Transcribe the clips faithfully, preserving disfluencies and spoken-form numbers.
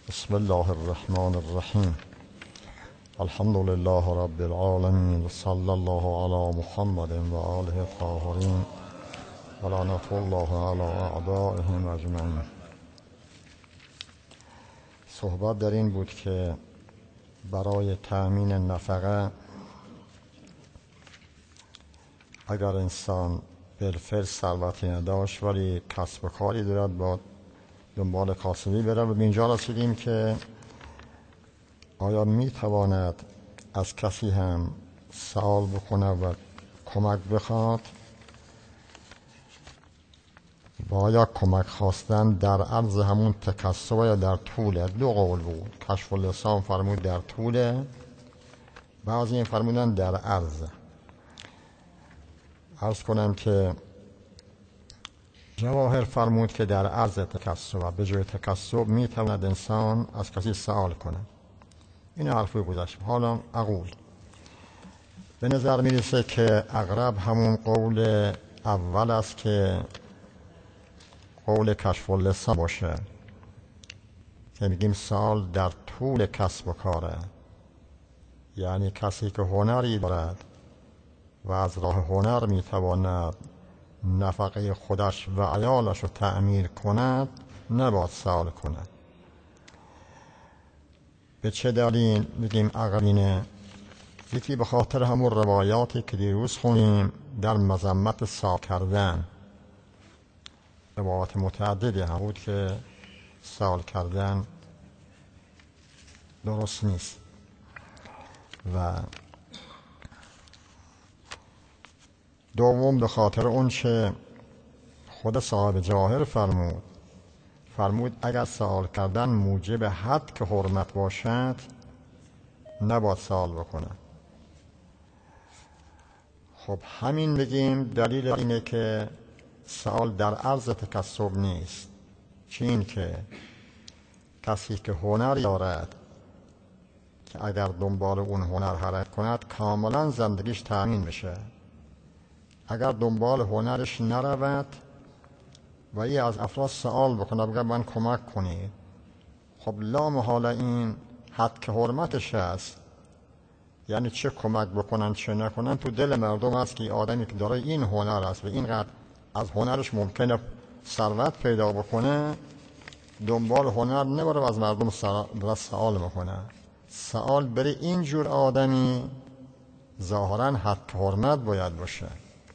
بسم الله الرحمن الرحیم. الحمد لله رب العالمین، صلی الله علی محمد و آله الطاهرین و لعنة الله علی اعدائهم اجمعین. صحبت در این بود که برای تأمین نفقه اگر انسان بالفعل ثروتی نداشت ولی کسب و کاری دارد با دنبال کاسبی بره، و به اینجا رسیدیم که آیا می تواند از کسی هم سوال بکنه و کمک بخواد و آیا کمک خواستن در عرض همون تکسب یا در طول؟ دو قول بود. کشف اللسان فرمود در طول، بعضی این فرمودن در عرض. عرض کنم که جواهر فرمود که در عرض تکسب، به جای تکسب می تواند انسان از کسی سوال کنه. این حرفی گذاشت. حالا اقول به نظر می رسه که اقرب همون قول اول است که قول کشف اللسان باشه، که میگیم سوال در طول کسب و کاره، یعنی کسی که هنری دارد و از راه هنر می تواند نفقه خودش و عیالش رو تأمین کند نباید سوال کند. به چه دلیل میگیم اقرینه؟ یکی به خاطر همون روایاتی که دیروز خونیم در مذمت سوال کردن. روایات متعددی هم بود که سوال کردن درست نیست. و دوم به خاطر اون چه خود صاحب جواهر فرمود فرمود اگر سوال کردن موجب حد که حرمت باشد نباید سوال بکنه. خب همین بگیم دلیل اینه که سوال در عرض تکسب نیست. چه این که کسی که هنری دارد که اگر دنبال اون هنر حرکت کند کاملا زندگیش تأمین بشه، اگر دنبال هنرش نرود و ای از افراد سوال بکنه بگه من کمک کنید، خب لا محاله این حد که حرمتش هست. یعنی چه کمک بکنن چه نکنن تو دل مردم هست که آدمی که داره این هنر هست و اینقدر از هنرش ممکنه ثروت پیدا بکنه، دنبال هنر نبره و از مردم سوال میکنه. سوال بری اینجور آدمی ظاهرا حد که حرمت باید باشه.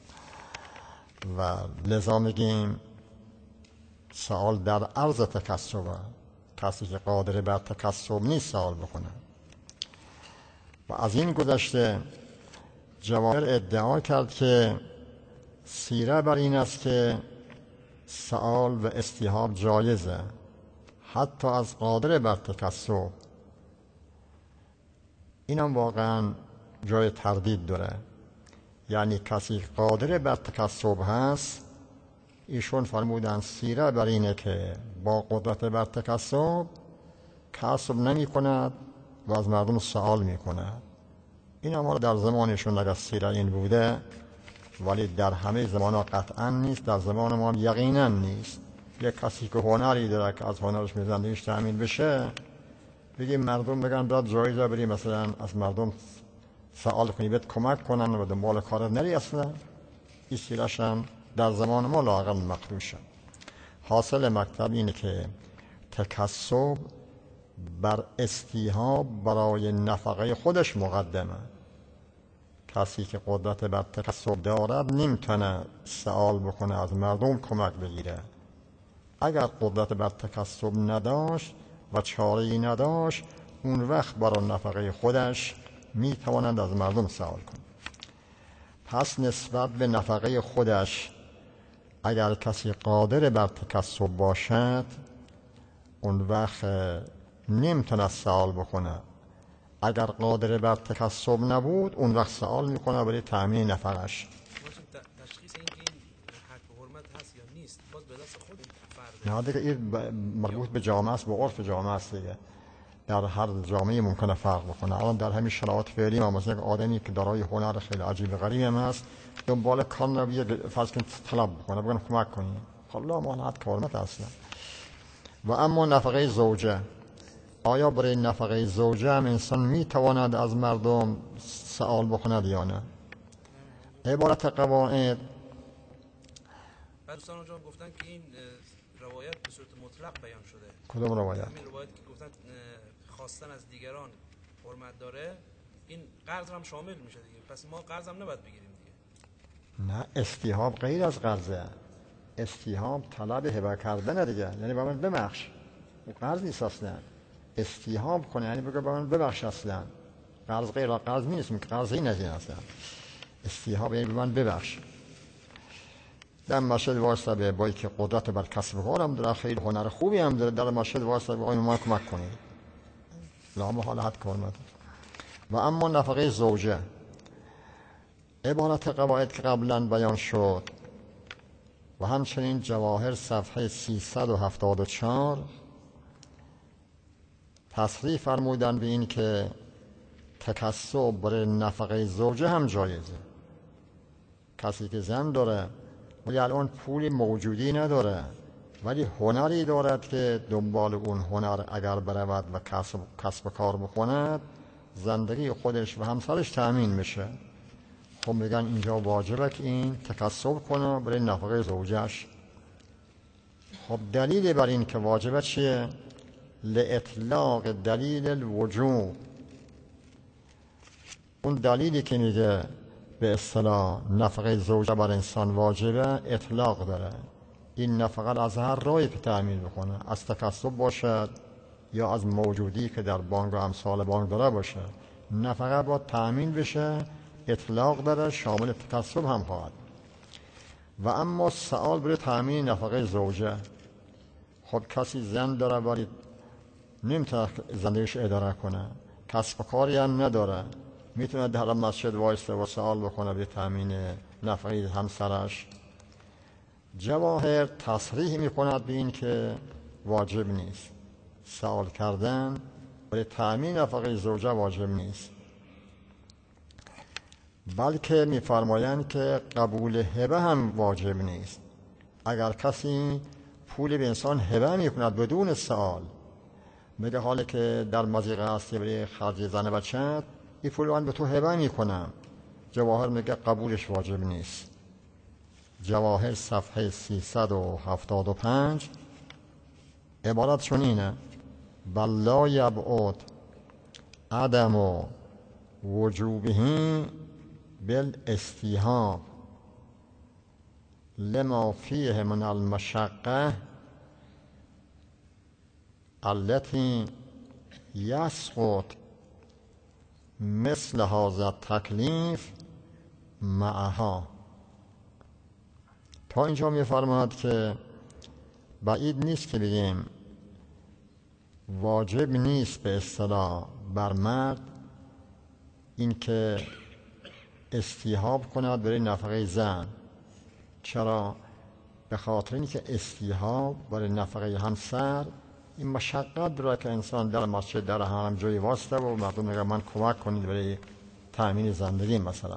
و لذا میگیم سوال در عرض تکسب، کسی که قادر بر تکسب نیست سوال بکنه. و از این گذشته جواهر ادعا کرد که سیره بر این است که سوال و استیهاب جایزه حتی از قادر بر تکسب. اینم واقعا جای تردید داره. یعنی کسی قادر بر تکسب هست، ایشون فرمودن سیره بر اینه که با قدرت بر تکسب کسب نمی کند و از مردم سوال می کند. این هم در زمانشون اگر سیره این بوده، ولی در همه زمان ها قطعا نیست، در زمان ما یقینا نیست. یک کسی که هنری داره که از هنرش می زندگیش تأمین بشه، بگیم مردم بگن باید جایزه بری مثلا از مردم سوال کنی بهت کمک کنن و دنبال کارت نری، اصلا این سیرش هم در زمان ما لااقل مقروشه. حاصل مکتب اینه که تکسب بر استیهاب برای نفقه خودش مقدمه. کسی که قدرت بر تکسب دارد نمیتونه سوال بکنه از مردم کمک بگیره. اگر قدرت بر تکسب نداشت و چاره‌ای نداشت، اون وقت برای نفقه خودش می توانند از مردم سوال کنند. پس نسبت به نفقه خودش اگر کسی قادر بر تکسب باشد، اون وقت نمیتونه سوال بکنه. اگر قادر بر تکسب نبود، اون وقت سوال میکنه برای تأمین نفقش. تشخیص این که این حق و حرمت هست یا نیست باز به دست خود فرد. نه دیگه این مربوط به جامعه است، به عرف جامعه است دیگه. در هر جامعه ممکنه فرق بکنه. الان در همین شرایط فعلی ما مثلا یک آدمی که دارای هنر خیلی عجیب غریب هم هست، دنبال کار نبیه فرض کن طلب بکنه بگن کمک کنی، خب لا مانعت که حرمت اصلا. و اما نفقه زوجه آیا برای نفقه زوجه هم انسان میتواند از مردم سوال بکند یا نه؟ عبارت قواعد بعد دوستان اونجا گفتن که این روایت به صورت مطلق بیان شده. کدوم روایت؟ همین روایت که گفتن خواستن از دیگران حرمت داره، این قرض هم شامل میشه دیگه. پس ما قرض هم نباید بگیریم دیگه. نه، استیهاب غیر از قرضه. استیهاب طلب هبه کردن دیگه، یعنی با من ببخش. قرض نیست اصلا. استیهاب کنه یعنی بگه با من ببخش اصلا. قرض غیر از قرض نیست، که قرض این از این اصلا. استیهاب یعنی به من ببخش. در مسجد واسطه به بایی که قدرت بر کسب کار هم داره، خیلی هنر خوبی هم داره، در مسجد واسطه به ما کمک کنید. لا محاله حد کن. و اما نفقه زوجه، عبارت قواعد که قبلا بیان شد و همچنین جواهر صفحه سیصد و هفتاد و چهار تصریح فرمودن به این که تکسب برای نفقه زوجه هم جایزه. کسی که زن داره ولی الان پولی موجودی نداره ولی هنری دارد که دنبال اون هنر اگر برود و کسب, کسب کار بکند زندگی خودش و همسرش تأمین میشه. خب میگن اینجا واجبه که این تکسب کنه برای نفقه زوجش. خب دلیل بر این که واجبه چیه؟ لاطلاق دلیل الوجوب. اون دلیلی که میگه به اصطلاح نفقه زوجه بر انسان واجبه اطلاق داره. این نفقه از هر راهی که تأمین بکنه، از تکسب باشد یا از موجودی که در بانک و امثال بانک داره باشه، نفقه باید تأمین بشه. اطلاق داره، شامل تکسب هم خواهد. و اما سوال برای تأمین نفقه زوجه، خب کسی زن داره ولی نمیتونه زندگیش اداره کنه، کسب و کاری هم نداره، میتونه در مسجد وایسته و سوال بکنه برای تأمین نفقه همسرش. جواهر تصریح میکند به این که واجب نیست. سوال کردن برای تأمین نفقه زوجه واجب نیست، بلکه میفرمایند که قبول هبه هم واجب نیست. اگر کسی پول به انسان هبه میکند بدون سوال، میگه حالا که در مضیقه هستی برای خرج زن بچت، این پول من به تو هبه میکنم، جواهر میگه قبولش واجب نیست. جواهر صفحه سیصد و هفتاد و پنج عبارت چون اینه: بل لا یبعد عدم و وجوبه بالاستیهاب لما فیه من المشقه التي یسقط مثل هذا التکلیف معها. تا اینجا می‌فرماید که بعید نیست که بگیم واجب نیست به اصطلاح بر مرد این که استیهاب کند برای نفقه زن. چرا؟ به خاطر اینکه استیهاب برای نفقه همسر این مشقت داره که انسان در مسجد در حرم جایی واسطه و مردم میگه من کمک کنید برای تأمین زندگی مثلا،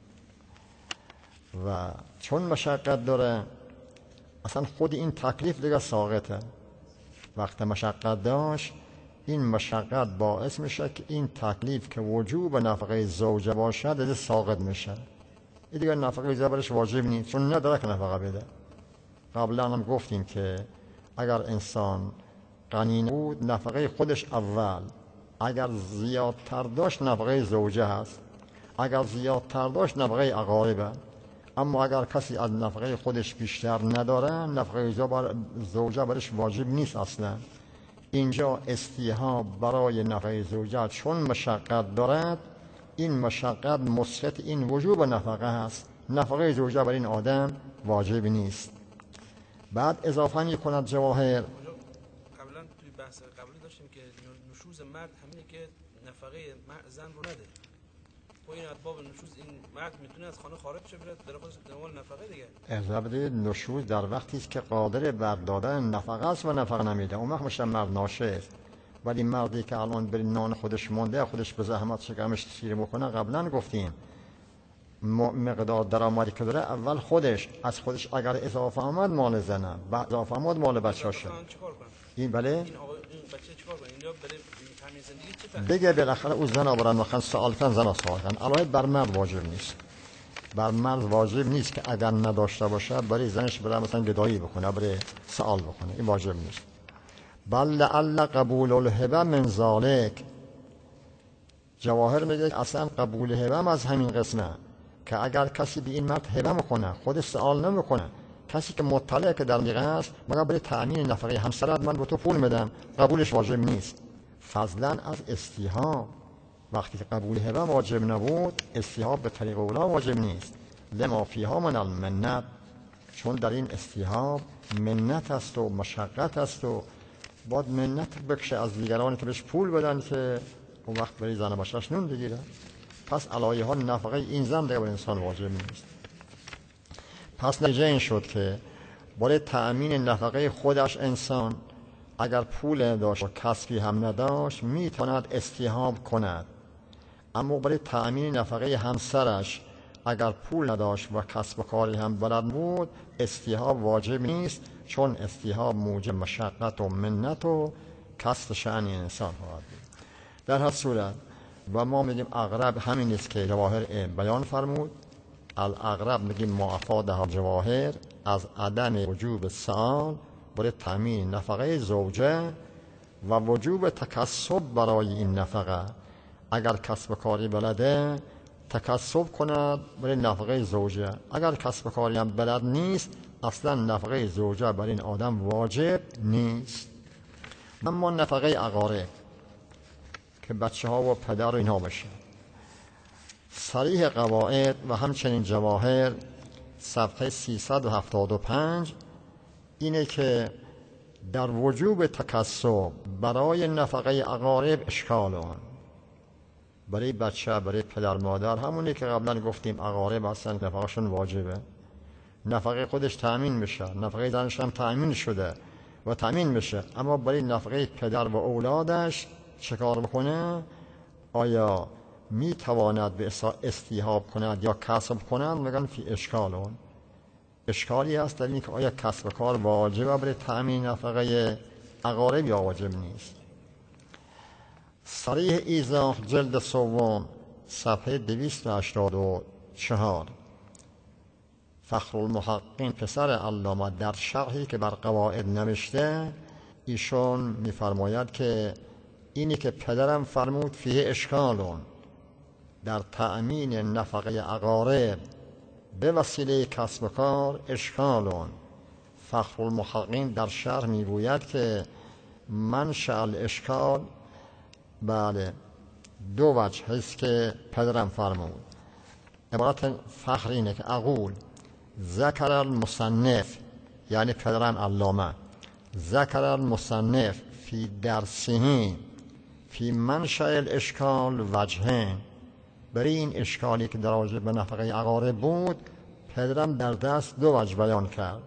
و چون مشقت داره اصلا خود این تکلیف دیگه ساقطه. وقت مشقت داشت این مشقت باعث میشه که این تکلیف که وجوب نفقه زوجه باشد دیگه ساقط میشه. این دیگه نفقه زوجه برش واجب نیست چون نداره که نفقه بده. قبلا هم گفتیم که اگر انسان غنی بود نفقه خودش اول، اگر زیادتر داشت نفقه زوجه هست، اگر زیادتر داشت نفقه اقاربه. اما اگر کسی از نفقه خودش بیشتر نداره نفقه زوجه برش واجب نیست اصلا. اینجا استیهاب برای نفقه زوجه چون مشقت دارد، این مشقت مسقط این وجوب نفقه هست. نفقه زوجه بر این آدم واجب نیست. بعد اضافه می کند جواهر، قبلا توی بحث قبلی داشتیم که نشوز مرد همینه که نفقه زن رو نده. و این اسباب نشوز این مرد میتونه از خانه خارج شه بره در خودش دنبال نفقه دیگه. ارزبده نشوز در وقتی است که قادر بر دادن نفقه است و نفقه نمیده، اون وقت میشه مرد ناشه است. ولی مردی که الان بر نان خودش مونده، خودش به زحمت شکمش سیر بکنه، قبلا گفتیم مقدار درآمدی که داره اول خودش از خودش اگر اضافه آمد مال زنه، بعد اضافه آمد مال بچه‌شه. چیکار کنه؟ این بله این آقا این بچه چیکار کنه؟ اینجا برای تامین زندگی چه فرقی؟ بگه بالاخره او زن آورن مثلا سوال کن زن سوال کن. علاوه بر مرد واجب نیست. بر مرد واجب نیست که اگر نداشته باشه برای زنش برای مثلا گدایی بکنه، برای سوال بکنه. این واجب نیست. بل لعل قبول الهبه من ذالک. جواهر میگه اصلا قبول هبه از همین قسمه که اگر کسی به این مرد هبه میکنه خود سوال نمیکنه، کسی که مطلع که در میقه است مگر برای تأمین نفقه همسرت من به تو پول میدم، قبولش واجب نیست. فضلا از استیهاب، وقتی که قبول هبه واجب نبود استیهاب به طریق اولا واجب نیست. لما فیها من المنت، چون در این استیهاب منت است و مشقت است و باید منت بکشه از دیگرانی که بهش پول بدن که اون وقت برای زن بچه‌اش نون بگیره. پس علایه ها نفقه این زن دیگه بر انسان واجب نیست. پس نتیجه این شد که برای تأمین نفقه خودش انسان اگر پول داشت و کسبی هم نداشت میتواند استیهاب کند، اما برای تأمین نفقه همسرش اگر پول نداشت و کسب و کاری هم بلد بود استیهاب واجب نیست، چون استیهاب موجب مشقت و منت و کسب شأن انسان خواهد بود. در هر صورت و ما میگیم اغرب همین است که جواهر بیان فرمود. الاغرب میگیم معافاده جواهر از عدم وجوب سؤال برای تامین نفقه زوجه و وجوب تکسب برای این نفقه. اگر کسب کاری بلده تکسب کند برای نفقه زوجه، اگر کسب کاری هم بلد نیست اصلا نفقه زوجه برای این آدم واجب نیست. اما نفقه اقارب که بچه ها و پدر و اینها بشه، صریح قواعد و همچنین جواهر صفحه سیصد و هفتاد و پنج اینه که در وجوب تکسب برای نفقه اقارب اشکال آن. برای بچه، برای پدر مادر همونی که قبلا گفتیم اقارب هستن نفقهشون واجبه، نفقه خودش تأمین میشه، نفقه زنش هم تأمین شده و تأمین میشه، اما برای نفقه پدر و اولادش چه کار بکنه؟ آیا می تواند به استیهاب کند یا کسب کند؟ میگن فی اشکالون، اشکالی هست در این که آیا کسب کار واجبه برای تأمین نفقه اقارب یا واجب نیست. صریح ایضاح جلد سوم صفحه دویست و هشتاد و چهار فخرالمحققین پسر علامه در شرحی که بر قواعد نوشته ایشون میفرماید که اینی که پدرم فرمود فیه اشکالون، در تأمین نفقه اقارب به وسیله کسب کار اشکالون. فخرالمحققین در شرح میگوید که منشأ الاشکال بله دو وجه هست که پدرم فرمود. عبارت فخر اینه که اقول ذکر المصنف، یعنی پدرم علامه، ذکر المصنف فی درسه فی منشأ الاشکال وجهین، برای این اشکالی که در واجب به نفقه اقارب بود پدرم در دست دو وجه بیان کرد،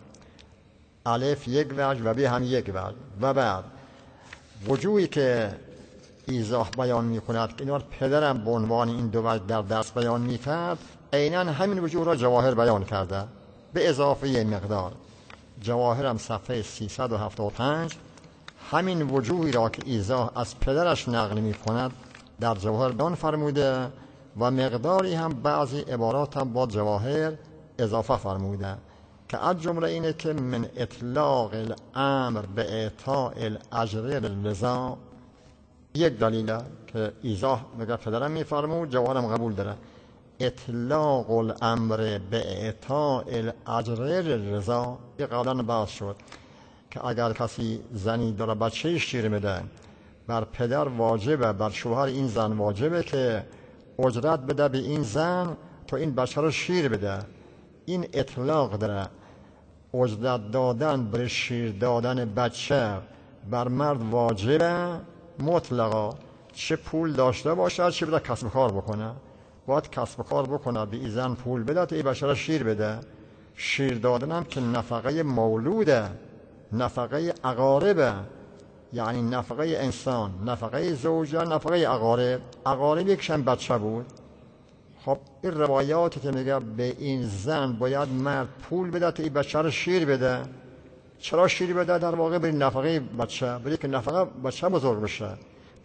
الف یک وجه و ب هم یک وجه. و بعد وجوهی که ایضاح بیان می کند که اینوار پدرم به عنوان این دو وجه در دست بیان می کرد، عیناً همین وجوه را جواهر بیان کرده به اضافه یه مقدار. جواهرم صفحه سیصد و هفتاد و پنج همین وجوهی را که ایضاح از پدرش نقل می کند در جواهر بیان فرموده و مقداری هم بعضی عبارات هم با جواهر اضافه فرموده که از جمله اینه که من اطلاق الامر به اعطاء الاجر للرضا. یک دلیله که ایضاح میگه پدرم میفرمود جواهرم قبول داره، اطلاق الامر به اعطاء الاجر للرضا. یه قبلا بحث شد که اگر کسی زنی داره بچه شیر میده بر پدر واجبه، بر شوهر این زن واجبه که اجرت بده به این زن تا این بچه رو شیر بده. این اطلاق داره، اجرت دادن برای شیر دادن بچه بر مرد واجبه مطلقا، چه پول داشته باشه چه بده کسب کار بکنه، باید کسب کار بکنه به این زن پول بده تا این بچه رو شیر بده. شیر دادن هم که نفقه مولوده، نفقه اقاربه، یعنی نفقه انسان، نفقه زوجه، نفقه اقارب. اقارب یکشن بچه بود. خب این روایاتی که میگه به این زن باید مرد پول بده تا این بچه رو شیر بده، چرا شیر بده؟ در واقع برای نفقه بچه، برای که نفقه بچه بزرگ بشه.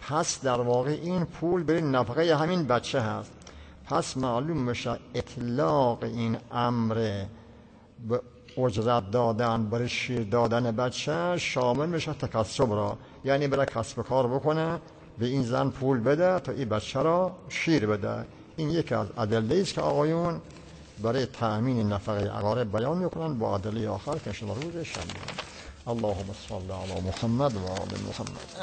پس در واقع این پول برای نفقه همین بچه هست. پس معلوم میشه اطلاق این امر به اجرت دادن برای شیر دادن بچه شامل میشه تکسب را، یعنی برای کسب کار بکنه به این زن پول بده تا این بچه را شیر بده. این یکی از ادله است که آقایون برای تأمین نفقه اقارب بیان میکنن با ادله آخر که شما روز شنبه. اللهم صل علی محمد و آل محمد.